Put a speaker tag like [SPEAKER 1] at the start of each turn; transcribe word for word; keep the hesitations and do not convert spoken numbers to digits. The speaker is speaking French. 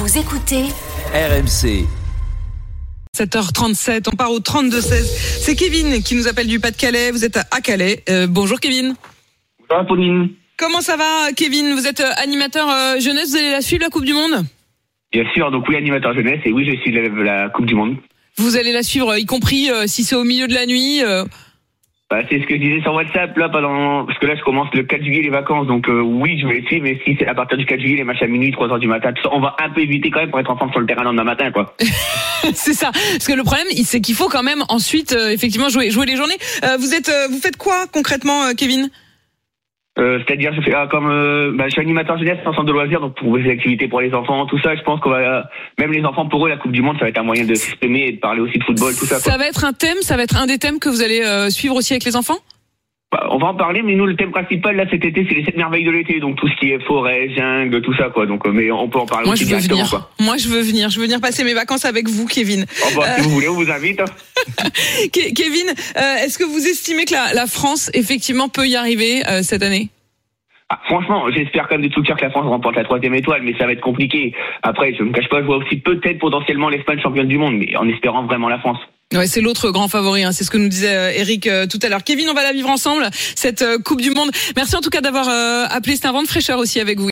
[SPEAKER 1] Vous écoutez
[SPEAKER 2] R M C.
[SPEAKER 3] sept heures trente-sept, on part au trente-deux seize. C'est Kevin qui nous appelle du Pas-de-Calais. Vous êtes à Calais. Euh, bonjour Kevin.
[SPEAKER 4] Bonjour Pauline.
[SPEAKER 3] Comment ça va Kevin? Vous êtes animateur euh, jeunesse, vous allez la suivre la Coupe du Monde?
[SPEAKER 4] Bien sûr, donc oui, animateur jeunesse, et oui, je suis la, la Coupe du Monde.
[SPEAKER 3] Vous allez la suivre, y compris euh, si c'est au milieu de la nuit euh...
[SPEAKER 4] Bah, c'est ce que je disais sur WhatsApp, là, pendant, parce que là, je commence le quatre juillet les vacances, donc euh, oui, je vais les suivre, mais si c'est à partir du quatre juillet, les matchs à minuit, trois heures du matin, tout ça, on va un peu éviter quand même pour être ensemble sur le terrain le lendemain matin, quoi.
[SPEAKER 3] C'est ça. Parce que le problème, c'est qu'il faut quand même ensuite, euh, effectivement, jouer, jouer les journées. Euh, vous êtes, euh, vous faites quoi concrètement, euh, Kevin?
[SPEAKER 4] Euh, c'est-à-dire, je fais ah, comme euh, bah, je suis animateur jeunesse, en centre de loisirs, donc pour des activités pour les enfants, tout ça. Je pense qu'on va, euh, même les enfants, pour eux, la Coupe du Monde, ça va être un moyen de s'exprimer et de parler aussi de football, tout ça. Quoi.
[SPEAKER 3] Ça va être un thème, ça va être un des thèmes que vous allez euh, suivre aussi avec les enfants.
[SPEAKER 4] Bah, on va en parler, mais nous, le thème principal là cet été, c'est les sept merveilles de l'été, donc tout ce qui est forêt, jungle, tout ça, quoi. Donc, euh, mais on peut en parler
[SPEAKER 3] Moi,
[SPEAKER 4] aussi
[SPEAKER 3] je veux
[SPEAKER 4] directement,
[SPEAKER 3] venir.
[SPEAKER 4] quoi.
[SPEAKER 3] Moi, je veux venir. Je veux venir passer mes vacances avec vous, Kevin.
[SPEAKER 4] Oh, bah,
[SPEAKER 3] euh...
[SPEAKER 4] si vous voulez, on vous invite. Hein.
[SPEAKER 3] Ke- Kevin, euh, est-ce que vous estimez que la, la France effectivement peut y arriver euh, cette année?
[SPEAKER 4] Ah, franchement, j'espère quand même de tout cœur que la France remporte la troisième étoile, mais ça va être compliqué. Après, je ne me cache pas, je vois aussi peut-être potentiellement l'Espagne championne du monde, mais en espérant vraiment la France.
[SPEAKER 3] Ouais, c'est l'autre grand favori, hein. C'est ce que nous disait euh, Eric euh, tout à l'heure. Kevin, on va la vivre ensemble, cette euh, Coupe du Monde. Merci en tout cas d'avoir euh, appelé, c'est un vent de fraîcheur aussi avec vous.